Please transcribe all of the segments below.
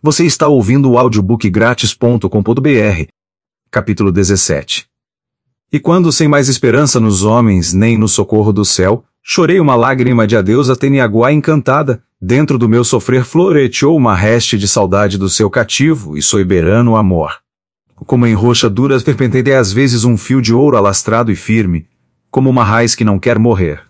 Você está ouvindo o audiobookgratis.com.br. Capítulo 17. E quando, sem mais esperança nos homens, nem no socorro do céu, chorei uma lágrima de adeus a Teniaguá encantada, dentro do meu sofrer floreteou uma reste de saudade do seu cativo e soberano amor. Como em rocha dura perpenteei às vezes um fio de ouro alastrado e firme, como uma raiz que não quer morrer.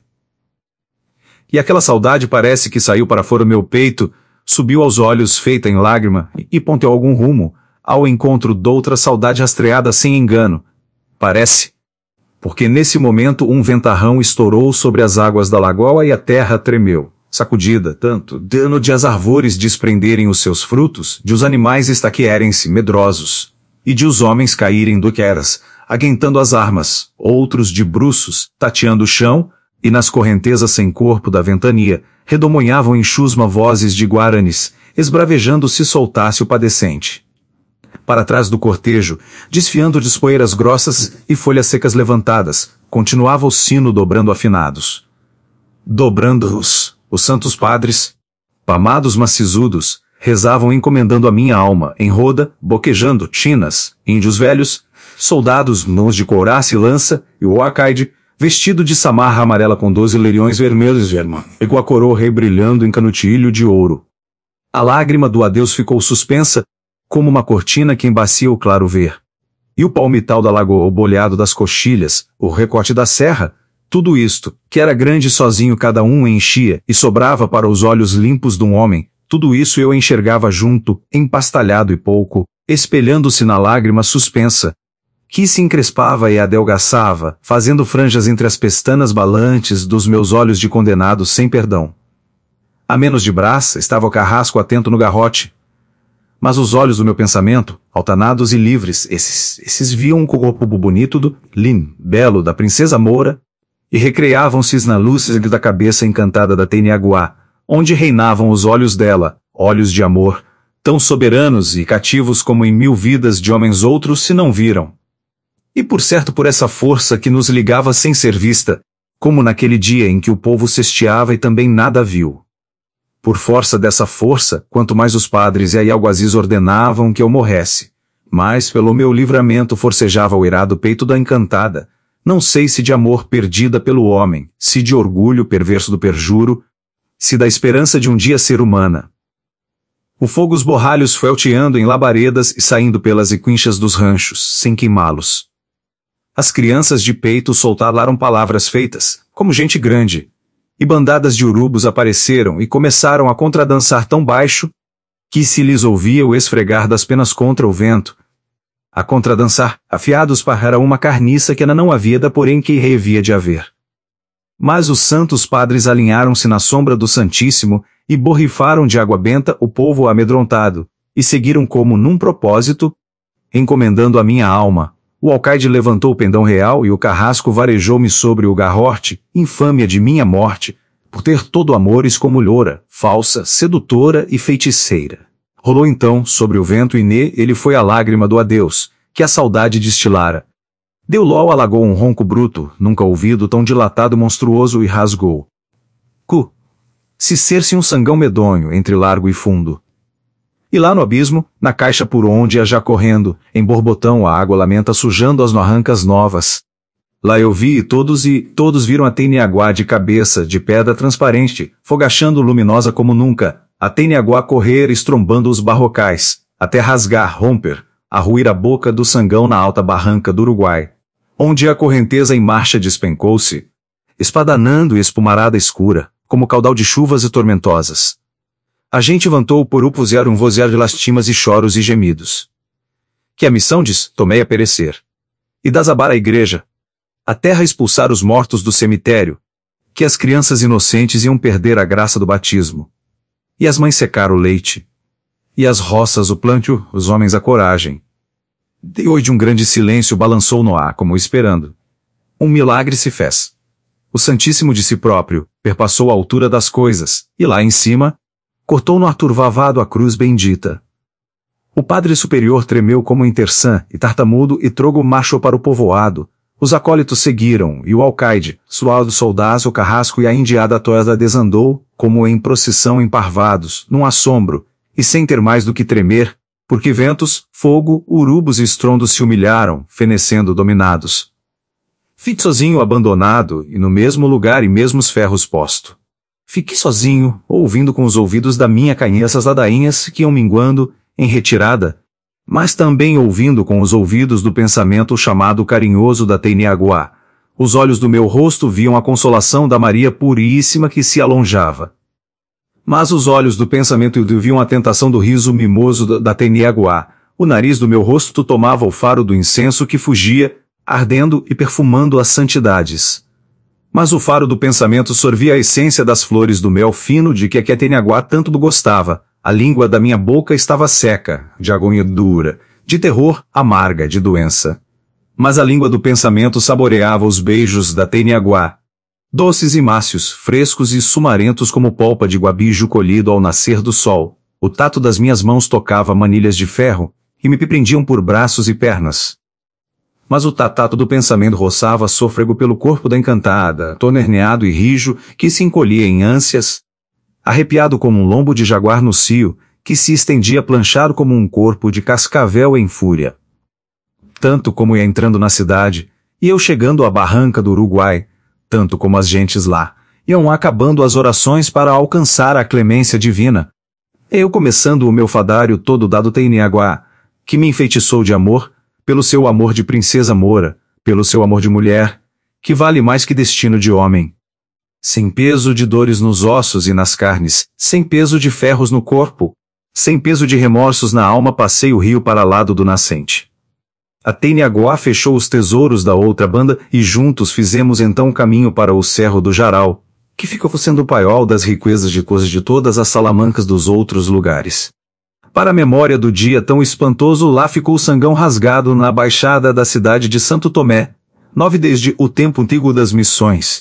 E aquela saudade parece que saiu para fora o meu peito, subiu aos olhos feita em lágrima e ponteou algum rumo, ao encontro doutra saudade rastreada sem engano. Parece, porque nesse momento um ventarrão estourou sobre as águas da lagoa e a terra tremeu, sacudida tanto, dano de as árvores desprenderem os seus frutos, de os animais estaquearem-se medrosos, e de os homens caírem doqueras, aguentando as armas, outros de bruços, tateando o chão, e nas correntezas sem corpo da ventania, redomonhavam em chusma vozes de guaranis, esbravejando se soltasse o padecente. Para trás do cortejo, desfiando de poeiras grossas e folhas secas levantadas, continuava o sino dobrando afinados. Dobrando-os, os santos padres, pamados macisudos, rezavam encomendando a minha alma, em roda, boquejando, chinas, índios velhos, soldados nus de couraça e lança, e o alcaide, vestido de samarra amarela com 12 leirões vermelhos, e com a coroa rei brilhando em canutilho de ouro. A lágrima do adeus ficou suspensa, como uma cortina que embacia o claro ver. E o palmital da lagoa, o bolhado das coxilhas, o recorte da serra, tudo isto, que era grande sozinho cada um enchia e sobrava para os olhos limpos de um homem, tudo isso eu enxergava junto, empastalhado e pouco, espelhando-se na lágrima suspensa, que se encrespava e adelgaçava, fazendo franjas entre as pestanas balantes dos meus olhos de condenado sem perdão. A menos de braça estava o carrasco atento no garrote. Mas os olhos do meu pensamento, altanados e livres, esses viam o corpo bonito do belo da princesa Moura, e recreavam-se na luz da cabeça encantada da Teniaguá, onde reinavam os olhos dela, olhos de amor, tão soberanos e cativos como em 1000 vidas de homens outros se não viram. E por certo por essa força que nos ligava sem ser vista, como naquele dia em que o povo cesteava e também nada viu. Por força dessa força, quanto mais os padres e alguazis ordenavam que eu morresse, mais pelo meu livramento forcejava o irado peito da encantada, não sei se de amor perdida pelo homem, se de orgulho perverso do perjuro, se da esperança de um dia ser humana. O fogo os borralhos foi alteando em labaredas e saindo pelas equinchas dos ranchos, sem queimá-los. As crianças de peito soltaram palavras feitas, como gente grande, e bandadas de urubos apareceram e começaram a contradançar tão baixo, que se lhes ouvia o esfregar das penas contra o vento. A contradançar, afiados para uma carniça que não havia da porém que havia de haver. Mas os santos padres alinharam-se na sombra do Santíssimo, e borrifaram de água benta o povo amedrontado, e seguiram como num propósito, encomendando a minha alma. O alcaide levantou o pendão real e o carrasco varejou-me sobre o garrote, infâmia de minha morte, por ter todo amores como loura, falsa, sedutora e feiticeira. Rolou então sobre o vento e ele foi a lágrima do adeus, que a saudade destilara. Deu lol alagou um ronco bruto, nunca ouvido tão dilatado monstruoso e rasgou. Se ser-se um sangão medonho entre largo e fundo. E lá no abismo, na caixa por onde ia já correndo, em borbotão a água lamenta sujando as norrancas novas. Lá eu vi e todos viram a Teniaguá de cabeça, de pedra transparente, fogachando luminosa como nunca, a Teniaguá correr estrombando os barrocais, até rasgar, romper, a ruir a boca do sangão na alta barranca do Uruguai, onde a correnteza em marcha despencou-se, espadanando e espumarada escura, como caudal de chuvas e tormentosas. A gente levantou por puser um vozear de lastimas e choros e gemidos. Que a missão diz, tomei a perecer. E desabar a igreja. A terra expulsar os mortos do cemitério. Que as crianças inocentes iam perder a graça do batismo. E as mães secar o leite. E as roças o plantio, os homens a coragem. Depois de um grande silêncio balançou no ar como esperando. Um milagre se fez. O Santíssimo de si próprio, perpassou a altura das coisas, e lá em cima, cortou no aturvavado a cruz bendita. O padre superior tremeu como em terçã, e tartamudo e trogo marchou para o povoado. Os acólitos seguiram, e o alcaide, suado soldado o carrasco e a indiada toda desandou, como em procissão emparvados, num assombro, e sem ter mais do que tremer, porque ventos, fogo, urubos e estrondos se humilharam, fenecendo dominados. Fique sozinho abandonado, e no mesmo lugar e mesmos ferros posto. Fiquei sozinho, ouvindo com os ouvidos da minha cainha essas ladainhas que iam minguando, em retirada, mas também ouvindo com os ouvidos do pensamento o chamado carinhoso da Teniaguá. Os olhos do meu rosto viam a consolação da Maria Puríssima que se alonjava. Mas os olhos do pensamento viam a tentação do riso mimoso da Teniaguá. O nariz do meu rosto tomava o faro do incenso que fugia, ardendo e perfumando as santidades. Mas o faro do pensamento sorvia a essência das flores do mel fino de que a Teniaguá tanto gostava. A língua da minha boca estava seca, de agonia dura, de terror amarga, de doença. Mas a língua do pensamento saboreava os beijos da Teniaguá. Doces e mácios, frescos e sumarentos como polpa de guabijo colhido ao nascer do sol. O tato das minhas mãos tocava manilhas de ferro, e me prendiam por braços e pernas. Mas o tato do pensamento roçava sôfrego pelo corpo da encantada, torneado e rijo, que se encolhia em ânsias, arrepiado como um lombo de jaguar no cio, que se estendia planchado como um corpo de cascavel em fúria. Tanto como ia entrando na cidade, e eu chegando à barranca do Uruguai, tanto como as gentes lá, iam acabando as orações para alcançar a clemência divina. Eu começando o meu fadário todo dado Teniaguá, que me enfeitiçou de amor, pelo seu amor de princesa moura, pelo seu amor de mulher, que vale mais que destino de homem. Sem peso de dores nos ossos e nas carnes, sem peso de ferros no corpo, sem peso de remorsos na alma passei o rio para lado do nascente. A Teniaguá fechou os tesouros da outra banda e juntos fizemos então caminho para o Cerro do Jaral, que ficou sendo o paiol das riquezas de coisas de todas as salamancas dos outros lugares. Para a memória do dia tão espantoso lá ficou o sangão rasgado na baixada da cidade de Santo Tomé, 9 desde o tempo antigo das missões.